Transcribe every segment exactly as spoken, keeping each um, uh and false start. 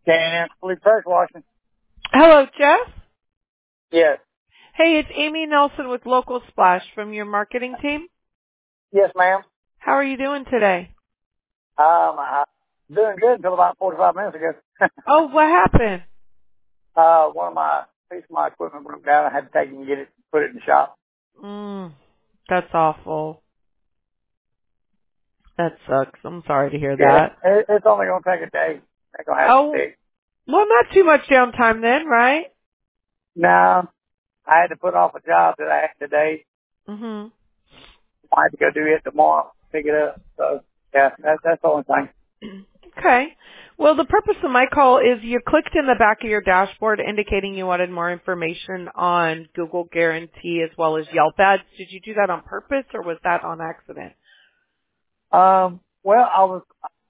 Can I pressure washing? Hello, Jeff. Yes. Hey, it's Amy Nelson with Local Splash from your marketing team. Yes, ma'am. How are you doing today? Um, I'm doing good until about forty-five minutes ago. Oh, what happened? uh, one of my piece of my equipment broke down. I had to take it and get it, put it in the shop. Mm, that's awful. That sucks. I'm sorry to hear Yeah, that. it, it's only gonna take a day. They're gonna have to Oh, fix. well, not too much downtime then, right? No, I had to put off a job that I had today. Mm-hmm. I had to go do it tomorrow, pick it up. So yeah, that's that's the only thing. Okay. Well, the purpose of my call is you clicked in the back of your dashboard indicating you wanted more information on Google Guarantee as well as Yelp ads. Did you do that on purpose or was that on accident? Um, well, I was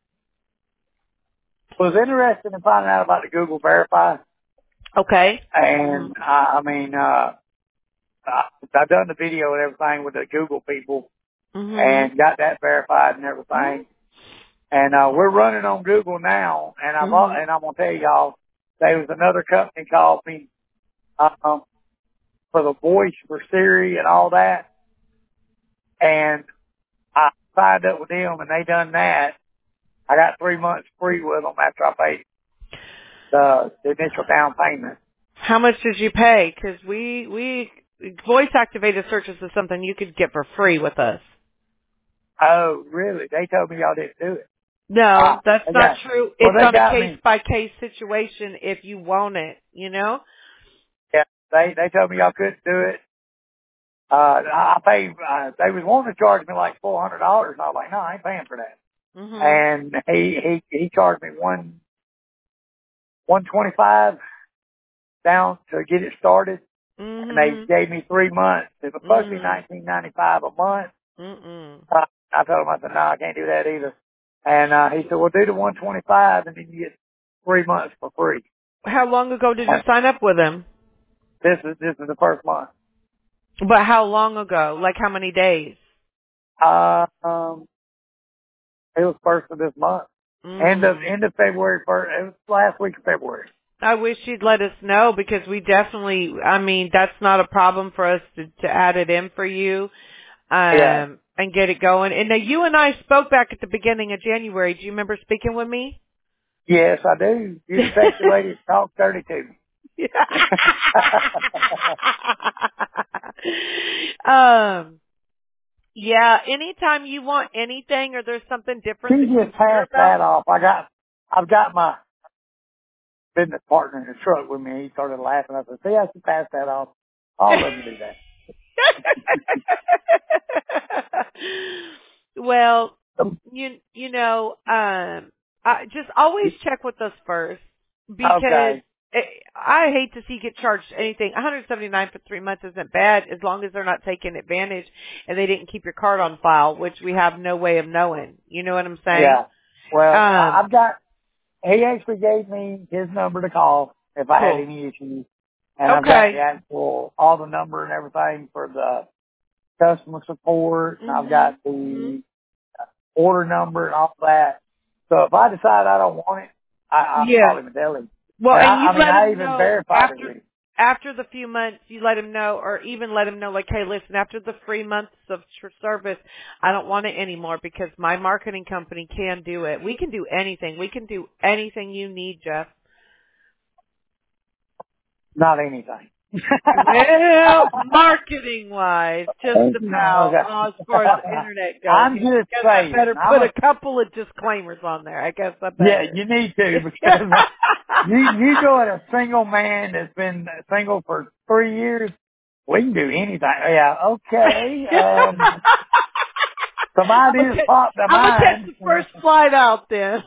was interested in finding out about the Google Verify, Okay. and uh, I mean, uh, I, I've done the video and everything with the Google people, Mm-hmm. and got that verified and everything. And uh, we're running on Google now, and I've al- Mm-hmm. and I'm gonna tell y'all, there was another company called me um, for the voice for Siri and all that, and I signed up with them, and they done that. I got three months free with them after I paid the, the initial down payment. How much did you pay? Because we, we, voice activated searches is something you could get for free with us. Oh, really? They told me y'all didn't do it. No, Ah, that's they not got, true. well, It's they on a got case me. by case situation if you want it, you know? Yeah, they they told me y'all couldn't do it. Uh, I I paid. Uh, they was wanting to charge me like four hundred dollars, and I was like, no, I ain't paying for that. Mhm. And he he he charged me one one twenty five down to get it started, and they Mhm. gave me three months. It was supposed to be Mhm. nineteen ninety five a month. Mm-mm. Uh, I told him, I said, no, I can't do that either. And uh, he said, well, do the one twenty five, and then you get three months for free. How long ago did you And sign up with him? this is this is the first month. But how long ago? Like how many days? Uh, um, it was first of this month. End of Mm. end of February first. It was last week of February. I wish you'd let us know because we definitely, I mean, that's not a problem for us to, to add it in for you, Yeah. um, and get it going. And now you and I spoke back at the beginning of January. Do you remember speaking with me? Yes, I do. You the sexy lady that talk dirty to me. um, yeah, anytime you want anything or there's something different She that you just care passed about. that off. I got, I've got my business partner in the truck with me. He started laughing. I said, see, I should pass that off. All of them do that. Well, you you know, um, I just always check with us first because Okay. it, I hate to see you get charged anything. one hundred seventy-nine for three months isn't bad as long as they're not taking advantage and they didn't keep your card on file, which we have no way of knowing. You know what I'm saying? Yeah. Well, I- Um, I've got, he actually gave me his number to call if I had cool. any issues. And I've got the Okay. actual, all the number and everything for the customer support. And I've Mhm. got Mhm. the order number and all that. So if I decide I don't want it, I, I'll call Yeah. him and tell him. Well, And and I, you I mean, let I him even know verified it after with him. after the few months, you let him know, or even let him know, like, hey, listen, after the three months of tr- service, I don't want it anymore because my marketing company can do it. We can do anything. We can do anything you need, Jeff. Not anything. Well, marketing wise, just about Okay. uh, as far as the internet goes. I'm You know, I just guess I saying. better I'm put a, a couple of disclaimers on there. I guess I yeah, better. you need to because you, you go at a single man that's been single for three years. We can do anything. Yeah. Okay. Um, some I'm gonna ideas catch, pop to I'm gonna catch mind. the first flight out then.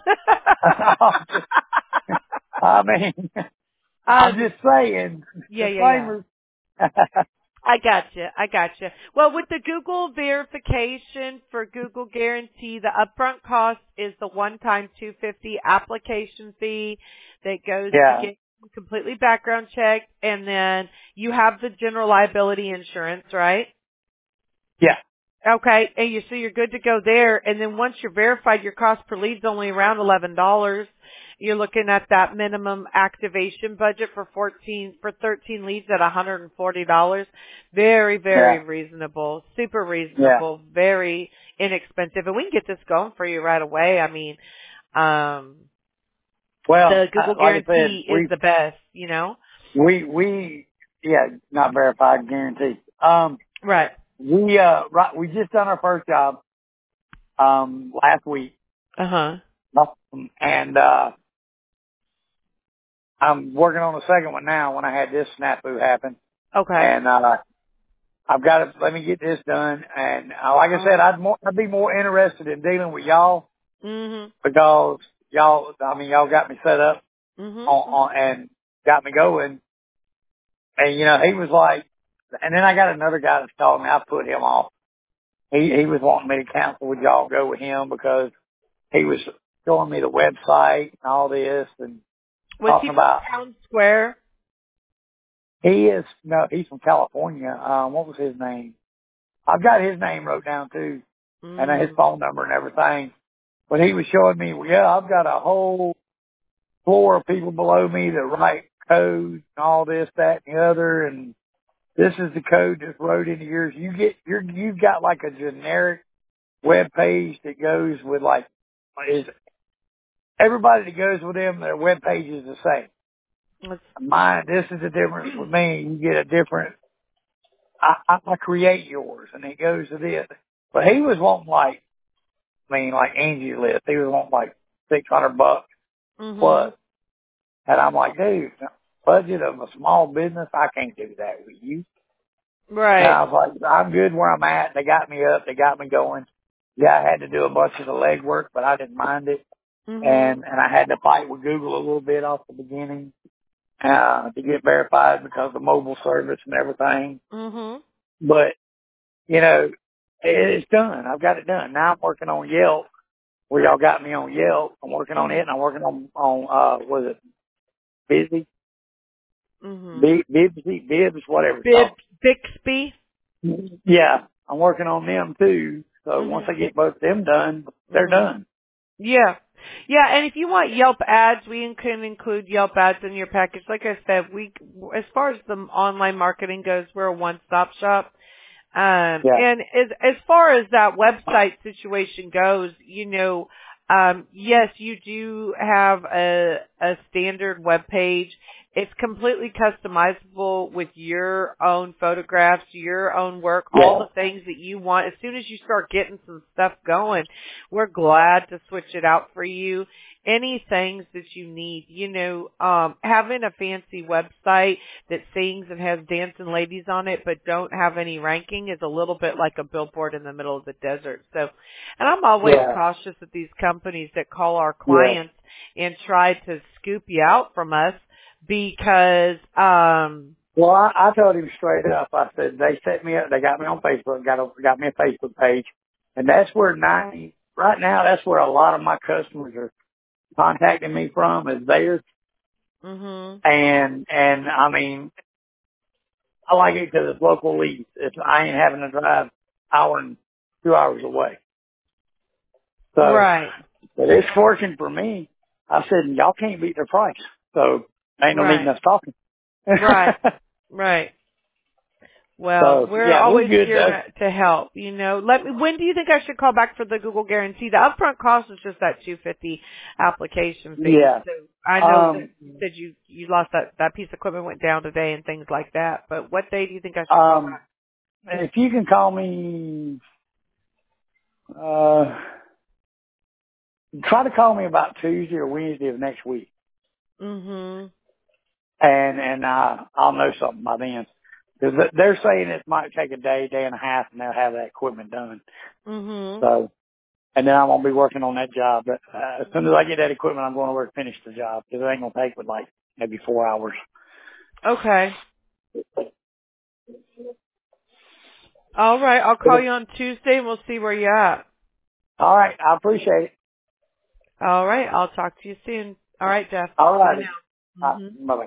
I mean, I'm um, just saying, yeah, yeah, yeah. disclaimers. I gotcha. I gotcha. Well, with the Google verification for Google Guarantee, the upfront cost is the one-time two hundred fifty dollars application fee that goes to Yeah, get completely background checked, and then you have the general liability insurance, right? yeah, Okay, and you so you're good to go there. And then once you're verified, your cost per lead's only around eleven dollars. You're looking at that minimum activation budget for fourteen for thirteen leads at one hundred forty dollars. Very, very Yeah. reasonable, super Yeah. reasonable, very inexpensive, and we can get this going for you right away. I mean, um, Well, the Google uh, like I said, Guarantee is we the best, you know. we we yeah, not verified guarantee. Um, Right. we uh right, we just done our first job um last week, Uh huh. um, and uh I'm working on the second one now. When I had this snafu happen, Okay. and uh I've got to let me get this done. And uh, like I said, I'd more I'd be more interested in dealing with y'all Mhm. because y'all, I mean, y'all got me set up Mhm. on, on and got me going. And you know, he was like, and then I got another guy that's calling me. I put him off. He he was wanting me to cancel with y'all, go with him because he was showing me the website and all this and Was he talking from about. Town Square? He is no, he's from California. Um, what was his name? I've got his name wrote down too, and his Mm. phone number and everything. But he was showing me, well, yeah, I've got a whole floor of people below me that write code and all this, that, and the other, and this is the code that's wrote into yours. You get, you're, you've got like a generic web page that goes with like, is everybody that goes with them, their web page is the same. Let's- Mine, this is the difference with me. You get a different, I, I, I create yours and it goes to this. But he was wanting like, I mean, like Angie's List. He was wanting like six hundred bucks plus. Mhm. And I'm like, dude, budget of a small business, I can't do that with you. And Right. I was like, I'm good where I'm at. They got me up. They got me going. Yeah, I had to do a bunch of the legwork, but I didn't mind it. Mhm. And, and I had to fight with Google a little bit off the beginning, uh, to get verified because of mobile service and everything. Mhm. But, you know, it, it's done. I've got it done. Now I'm working on Yelp where y'all got me on Yelp. I'm working on it and I'm working on, on, uh, was it Busy? Mhm. Bib- Bibsy, Bibs, whatever it's Bib called. Bixby. Yeah, I'm working on them too. So once I Mhm. get both of them done, they're Mhm. done. Yeah. Yeah, and if you want Yelp ads, we can include Yelp ads in your package. Like I said, we, as far as the online marketing goes, we're a one-stop shop. Um, Yeah, and as, as far as that website situation goes, you know, um, yes, you do have a, a standard web page. It's completely customizable with your own photographs, your own work, all yeah, the things that you want. As soon as you start getting some stuff going, we're glad to switch it out for you. Any things that you need, you know, um, having a fancy website that sings and has dancing ladies on it but don't have any ranking is a little bit like a billboard in the middle of the desert. So, and I'm always yeah, cautious of these companies that call our yeah. clients and try to scoop you out from us because, um, Well, I, I told him straight up. I said they set me up. They got me on Facebook. Got a, got me a Facebook page, and that's where ninety right now. That's where a lot of my customers are contacting me from is theirs. mhm, And and I mean, I like it because it's local leads. It's I ain't having to drive hour and two hours away. So, right, but it's fortune for me. I said, y'all can't beat their price. So ain't no need in right, us talking. right, right. Well, So we're yeah, we're always good here though. to, to help. You know, let me. When do you think I should call back for the Google Guarantee? The upfront cost is just that two fifty application fee. Yeah. So I know that Um, you said you you lost that that piece of equipment went down today and things like that. But what day do you think I should call um, back? if you can call me, uh, try to call me about Tuesday or Wednesday of next week. Mhm. And, and, uh, I'll know something by then. Cause they're saying it might take a day, day and a half and they'll have that equipment done. Mhm. So, and then I'm going to be working on that job. But, uh, as soon as I get that equipment, I'm going to work, finish the job because it ain't going to take but like maybe four hours. Okay. All right. I'll call you on Tuesday and we'll see where you're at. All right. I appreciate it. All right. I'll talk to you soon. All right, Jeff. All Bye righty. now. Uh, Mhm. bye bye.